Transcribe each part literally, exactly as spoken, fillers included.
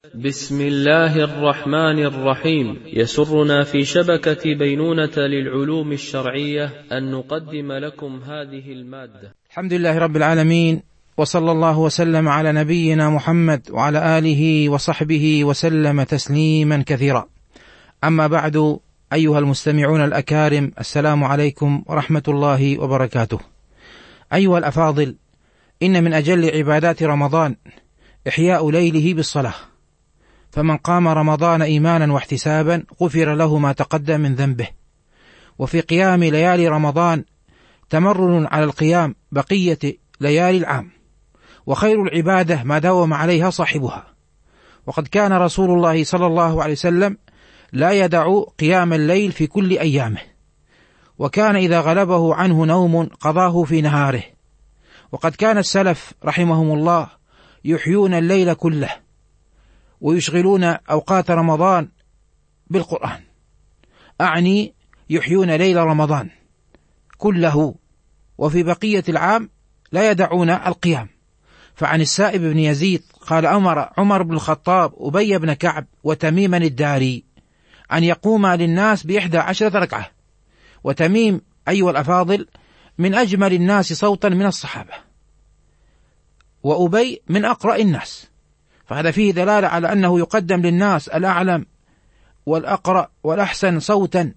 بسم الله الرحمن الرحيم. يسرنا في شبكة بينونة للعلوم الشرعية أن نقدم لكم هذه المادة. الحمد لله رب العالمين، وصلى الله وسلم على نبينا محمد وعلى آله وصحبه وسلم تسليما كثيرا. أما بعد، أيها المستمعون الأكارم، السلام عليكم ورحمة الله وبركاته. أيها الأفاضل، إن من أجل عبادات رمضان إحياء ليله بالصلاة، فمن قام رمضان إيمانا واحتسابا غفر له ما تقدم من ذنبه. وفي قيام ليالي رمضان تمرن على القيام بقية ليالي العام، وخير العبادة ما داوم عليها صاحبها. وقد كان رسول الله صلى الله عليه وسلم لا يدع قيام الليل في كل أيامه، وكان إذا غلبه عنه نوم قضاه في نهاره. وقد كان السلف رحمهم الله يحيون الليل كله ويشغلون أوقات رمضان بالقرآن، أعني يحيون ليل رمضان كله، وفي بقية العام لا يدعون القيام. فعن السائب بن يزيد قال: أمر عمر بن الخطاب أبي بن كعب وتميما الداري أن يقوم للناس بإحدى عشرة ركعة. وتميم أيها الأفاضل من أجمل الناس صوتا من الصحابة، وأبي من أقرأ الناس، فهذا فيه دلالة على أنه يقدم للناس الأعلم والأقرأ والأحسن صوتا،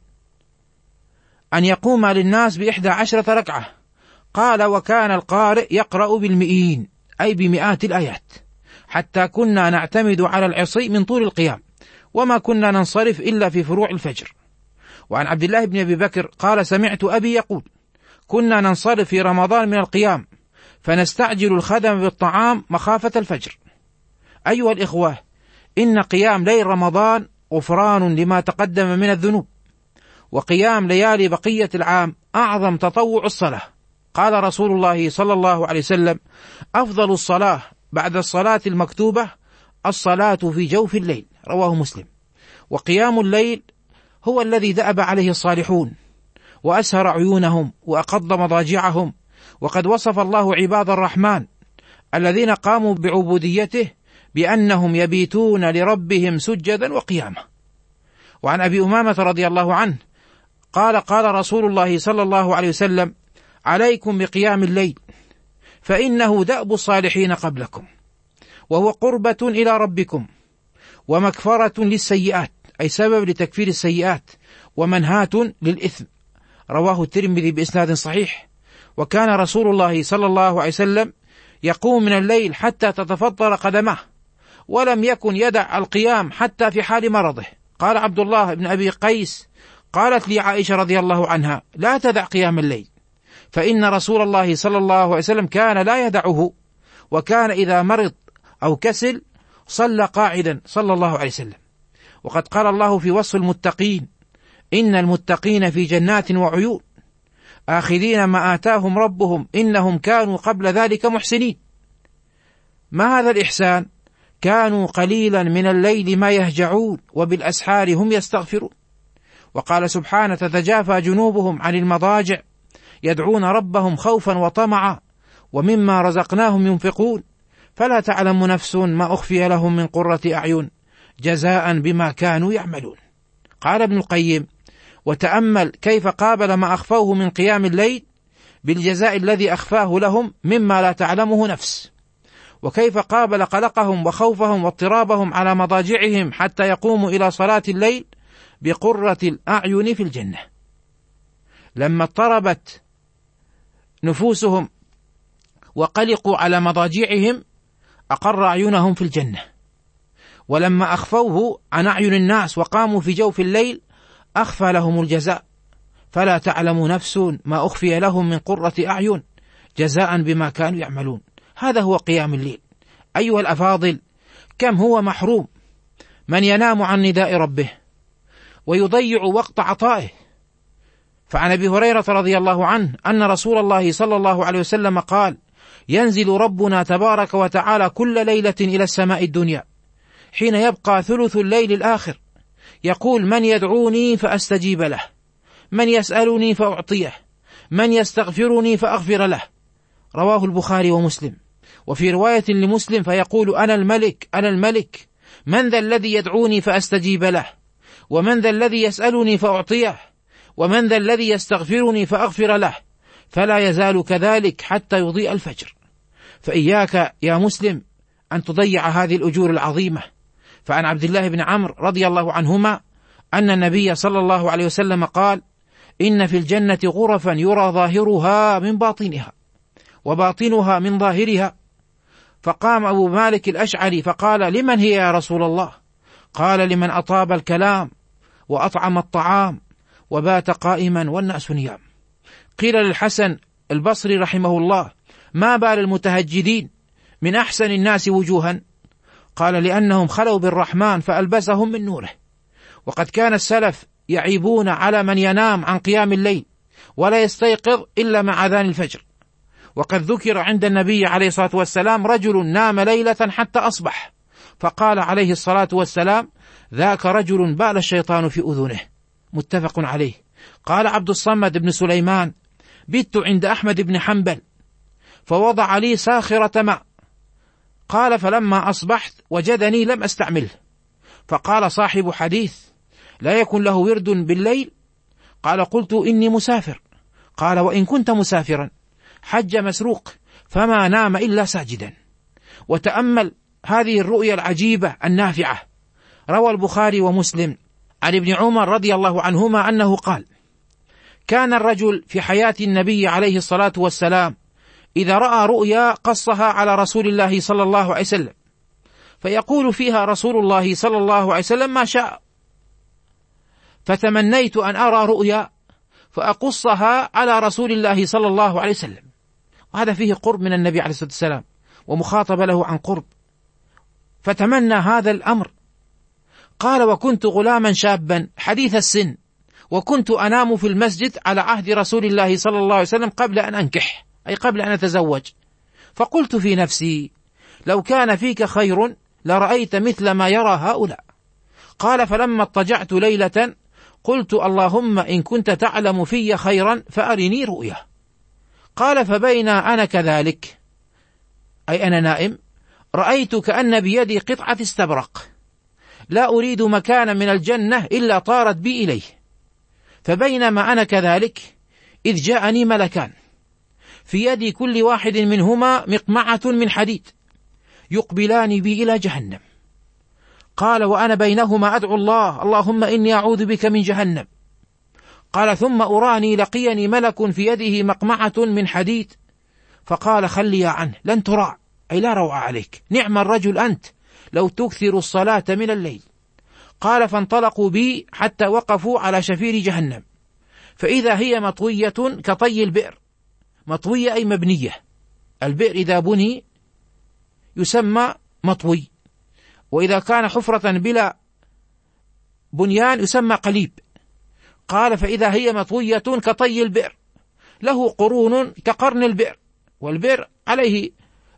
أن يقوم للناس بإحدى عشرة ركعة. قال: وكان القارئ يقرأ بالمئين، أي بمئات الآيات، حتى كنا نعتمد على العصي من طول القيام، وما كنا ننصرف إلا في فروع الفجر. وعن عبد الله بن أبي بكر قال: سمعت أبي يقول: كنا ننصرف في رمضان من القيام فنستعجل الخدم بالطعام مخافة الفجر. أيها الإخوة، إن قيام ليل رمضان غفران لما تقدم من الذنوب، وقيام ليالي بقية العام أعظم تطوع الصلاة. قال رسول الله صلى الله عليه وسلم: أفضل الصلاة بعد الصلاة المكتوبة الصلاة في جوف الليل، رواه مسلم. وقيام الليل هو الذي دأب عليه الصالحون وأسهر عيونهم وأقض مضاجعهم. وقد وصف الله عباد الرحمن الذين قاموا بعبوديته بأنهم يبيتون لربهم سجدا وقياما. وعن أبي أمامة رضي الله عنه قال: قال رسول الله صلى الله عليه وسلم: عليكم بقيام الليل، فإنه دأب الصالحين قبلكم، وهو قربة إلى ربكم ومكفرة للسيئات، أي سبب لتكفير السيئات، ومنهاة للإثم، رواه الترمذي بإسناد صحيح. وكان رسول الله صلى الله عليه وسلم يقوم من الليل حتى تتفطر قدمه، ولم يكن يدع القيام حتى في حال مرضه. قال عبد الله بن أبي قيس: قالت لي عائشة رضي الله عنها: لا تدع قيام الليل، فإن رسول الله صلى الله عليه وسلم كان لا يدعه، وكان إذا مرض أو كسل صلى قاعدا صلى الله عليه وسلم. وقد قال الله في وصف المتقين: إن المتقين في جنات وعيون آخذين ما آتاهم ربهم إنهم كانوا قبل ذلك محسنين. ما هذا الإحسان؟ كانوا قليلا من الليل ما يهجعون وبالأسحار هم يستغفرون. وقال سبحانه: تتجافى جنوبهم عن المضاجع يدعون ربهم خوفا وطمعا ومما رزقناهم ينفقون فلا تعلم نفس ما أخفي لهم من قرة أعين جزاء بما كانوا يعملون. قال ابن القيم: وتأمل كيف قابل ما أخفوه من قيام الليل بالجزاء الذي أخفاه لهم مما لا تعلمه نفس، وكيف قابل قلقهم وخوفهم واضطرابهم على مضاجعهم حتى يقوموا إلى صلاة الليل بقرة الأعين في الجنة. لما اضطربت نفوسهم وقلقوا على مضاجعهم أقر أعينهم في الجنة، ولما أخفوه عن أعين الناس وقاموا في جوف الليل أخفى لهم الجزاء، فلا تعلم نفس ما أخفي لهم من قرة أعين جزاء بما كانوا يعملون. هذا هو قيام الليل. أيها الأفاضل، كم هو محروم من ينام عن نداء ربه ويضيع وقت عطائه. فعن أبي هريرة رضي الله عنه أن رسول الله صلى الله عليه وسلم قال: ينزل ربنا تبارك وتعالى كل ليلة إلى السماء الدنيا حين يبقى ثلث الليل الآخر، يقول: من يدعوني فأستجيب له، من يسألني فأعطيه، من يستغفرني فأغفر له، رواه البخاري ومسلم. وفي رواية لمسلم: فيقول: أنا الملك أنا الملك، من ذا الذي يدعوني فأستجيب له، ومن ذا الذي يسألني فأعطيه، ومن ذا الذي يستغفرني فأغفر له، فلا يزال كذلك حتى يضيء الفجر. فإياك يا مسلم أن تضيع هذه الأجور العظيمة. فعن عبد الله بن عمرو رضي الله عنهما أن النبي صلى الله عليه وسلم قال: إن في الجنة غرفا يرى ظاهرها من باطنها وباطنها من ظاهرها. فقام أبو مالك الأشعري فقال: لمن هي يا رسول الله؟ قال: لمن أطاب الكلام وأطعم الطعام وبات قائما والناس نيام. قيل للحسن البصري رحمه الله: ما بال المتهجدين من أحسن الناس وجوها؟ قال: لأنهم خلوا بالرحمن فألبسهم من نوره. وقد كان السلف يعيبون على من ينام عن قيام الليل ولا يستيقظ إلا مع أذان الفجر. وقد ذكر عند النبي عليه الصلاة والسلام رجل نام ليلة حتى أصبح، فقال عليه الصلاة والسلام: ذاك رجل بال الشيطان في أذنه. متفق عليه. قال عبد الصمد بن سليمان: بت عند أحمد بن حنبل فوضع لي ساخرة ماء. قال: فلما أصبحت وجدني لم أستعمله. فقال صاحب حديث: لا يكن له ورد بالليل؟ قال: قلت إني مسافر. قال: وإن كنت مسافرا حج مسروق فما نام إلا ساجدا. وتأمل هذه الرؤيا العجيبة النافعة. روى البخاري ومسلم عن ابن عمر رضي الله عنهما أنه قال: كان الرجل في حياة النبي عليه الصلاة والسلام إذا رأى رؤيا قصها على رسول الله صلى الله عليه وسلم، فيقول فيها رسول الله صلى الله عليه وسلم ما شاء، فتمنيت أن أرى رؤيا فأقصها على رسول الله صلى الله عليه وسلم. وهذا فيه قرب من النبي عليه الصلاة والسلام ومخاطب له عن قرب، فتمنى هذا الأمر. قال: وكنت غلاما شابا حديث السن، وكنت أنام في المسجد على عهد رسول الله صلى الله عليه وسلم قبل أن أنكح، أي قبل أن أتزوج. فقلت في نفسي: لو كان فيك خير لرأيت مثل ما يرى هؤلاء. قال: فلما اضطجعت ليلة قلت: اللهم إن كنت تعلم في خيرا فأرني رؤيا. قال: فبين أنا كذلك، أي أنا نائم، رأيت كأن بيدي قطعة استبرق لا أريد مكان من الجنة إلا طارت بي إليه. فبينما أنا كذلك إذ جاءني ملكان في يد كل واحد منهما مقمعة من حديد يقبلان بي إلى جهنم. قال: وأنا بينهما أدعو الله: اللهم إني أعوذ بك من جهنم. قال: ثم أراني لقيني ملك في يده مقمعة من حديد فقال: خلي عنه لن تراع، أي لا روع عليك، نعم الرجل أنت لو تكثر الصلاة من الليل. قال: فانطلقوا بي حتى وقفوا على شفير جهنم، فإذا هي مطوية كطي البئر. مطوية أي مبنية، البئر إذا بني يسمى مطوي، وإذا كان حفرة بلا بنيان يسمى قليب. قال: فإذا هي مطوية كطي البئر، له قرون كقرن البئر، والبئر عليه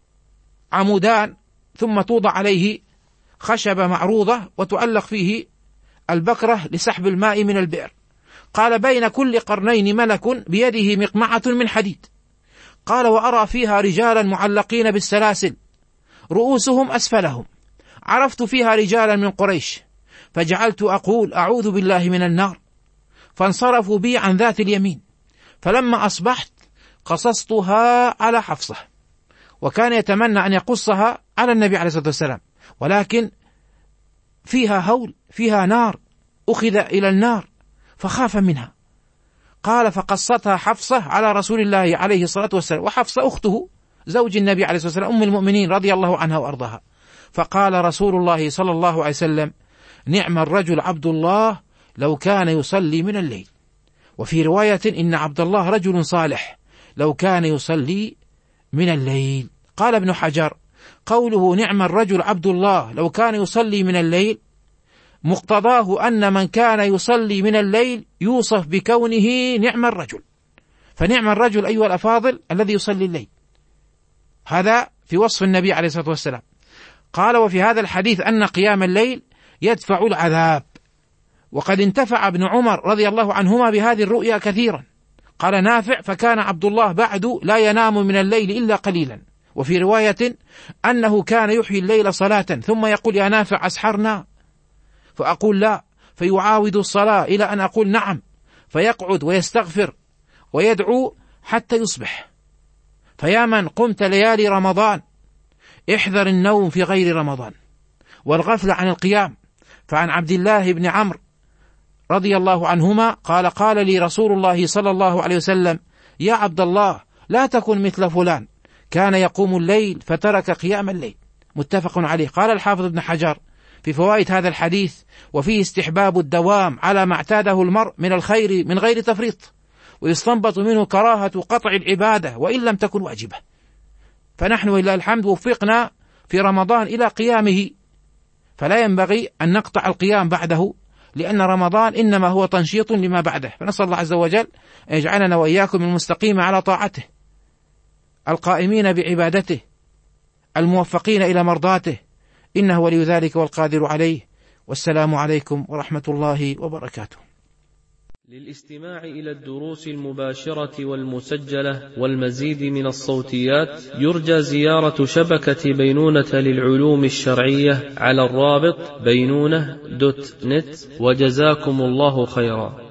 عمودان ثم توضع عليه خشبة معروضة وتؤلق فيه البكرة لسحب الماء من البئر. قال: بين كل قرنين ملك بيده مقمعة من حديد. قال: وأرى فيها رجالا معلقين بالسلاسل رؤوسهم أسفلهم، عرفت فيها رجالا من قريش فجعلت أقول: أعوذ بالله من النار، فانصرفوا بي عن ذات اليمين. فلما أصبحت قصصتها على حفصة، وكان يتمنى أن يقصها على النبي عليه الصلاة والسلام، ولكن فيها هول، فيها نار، أخذ إلى النار فخاف منها. قال: فقصتها حفصة على رسول الله عليه الصلاة والسلام، وحفصة أخته زوج النبي عليه الصلاة والسلام أم المؤمنين رضي الله عنها وأرضاها. فقال رسول الله صلى الله عليه وسلم: نعم الرجل عبد الله لو كان يصلي من الليل. وفي رواية: إن عبد الله رجل صالح لو كان يصلي من الليل. قال ابن حجر: قوله نعم الرجل عبد الله لو كان يصلي من الليل مقتضاه أن من كان يصلي من الليل يوصف بكونه نعم الرجل، فنعم الرجل أيها الأفاضل الذي يصلي الليل. هذا في وصف النبي عليه الصلاة والسلام. قال: وفي هذا الحديث أن قيام الليل يدفع العذاب. وقد انتفع ابن عمر رضي الله عنهما بهذه الرؤيا كثيرا. قال نافع: فكان عبد الله بعد لا ينام من الليل إلا قليلا، وفي رواية أنه كان يحيي الليل صلاة ثم يقول يا نافع أسحرنا؟ فأقول لا، فيعاود الصلاة إلى أن أقول نعم، فيقعد ويستغفر ويدعو حتى يصبح. فيا من قمت ليالي رمضان احذر النوم في غير رمضان والغفلة عن القيام. فعن عبد الله بن عمرو رضي الله عنهما قال قال لي رسول الله صلى الله عليه وسلم يا عبد الله لا تكن مثل فلان كان يقوم الليل فترك قيام الليل. متفق عليه. قال الحافظ ابن حجر في فوائد هذا الحديث وفيه استحباب الدوام على ما اعتاده المرء من الخير من غير تفريط، ويستنبط منه كراهة قطع العبادة وإن لم تكن واجبة. فنحن ولله الحمد وفقنا في رمضان إلى قيامه، فلا ينبغي أن نقطع القيام بعده، لأن رمضان إنما هو تنشيط لما بعده. فنسأل الله عز وجل أن يجعلنا وإياكم المستقيم على طاعته، القائمين بعبادته، الموفقين إلى مرضاته، إنه ولي ذلك والقادر عليه. والسلام عليكم ورحمة الله وبركاته. للاستماع إلى الدروس المباشرة والمسجلة والمزيد من الصوتيات يرجى زيارة شبكة بينونة للعلوم الشرعية على الرابط بينونة دوت نت. وجزاكم الله خيرا.